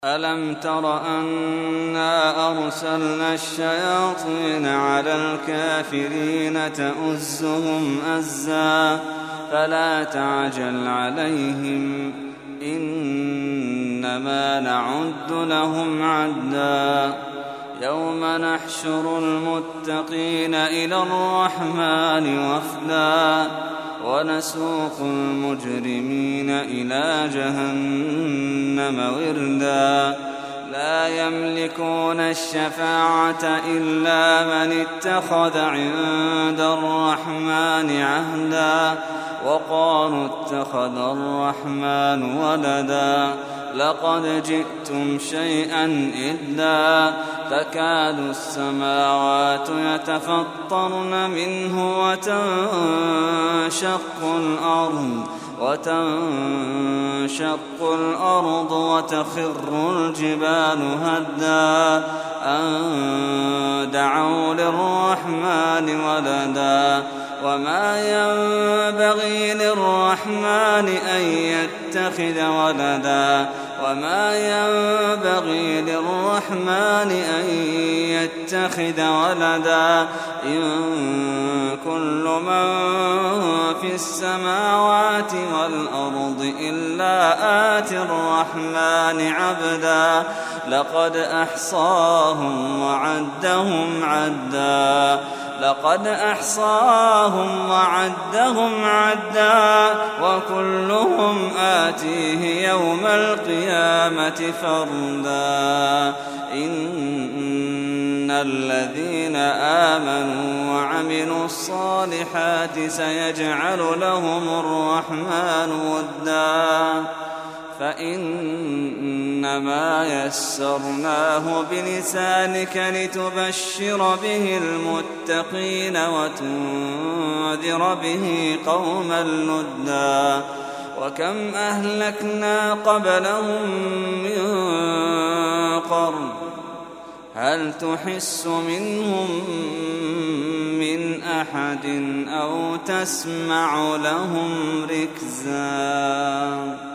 ألم تر أنا أرسلنا الشياطين على الكافرين تؤزهم أزا فلا تعجل عليهم إنما نعد لهم عدا يوم نحشر المتقين إلى الرحمن وفدا ونسوق المجرمين إلى جهنم وردا لا يملكون الشفاعة إلا من اتخذ عند الرحمن عهدا وقالوا اتخذ الرحمن ولدا لقد جئتم شيئا إدا تكاد السماوات يتفطرن منه وتنشق الأرض وتخر الجبال هدا أن دعوا للرحمن ولدا وما ينبغي للرحمن أن يتخذ ولدا إن كل من في السماوات والأرض إلا آتي الرحمن عبدا لقد أحصاهم وعدهم عدا وكلهم آتيه يوم القيامة فردا إن الذين آمنوا وعملوا الصالحات سيجعل لهم الرحمن ودا فإنما يسرناه بلسانك لتبشر به المتقين وتنذر به قوما لدا وكم أهلكنا قبلهم من قرن هل تحس منهم من أحد أو تسمع لهم ركزا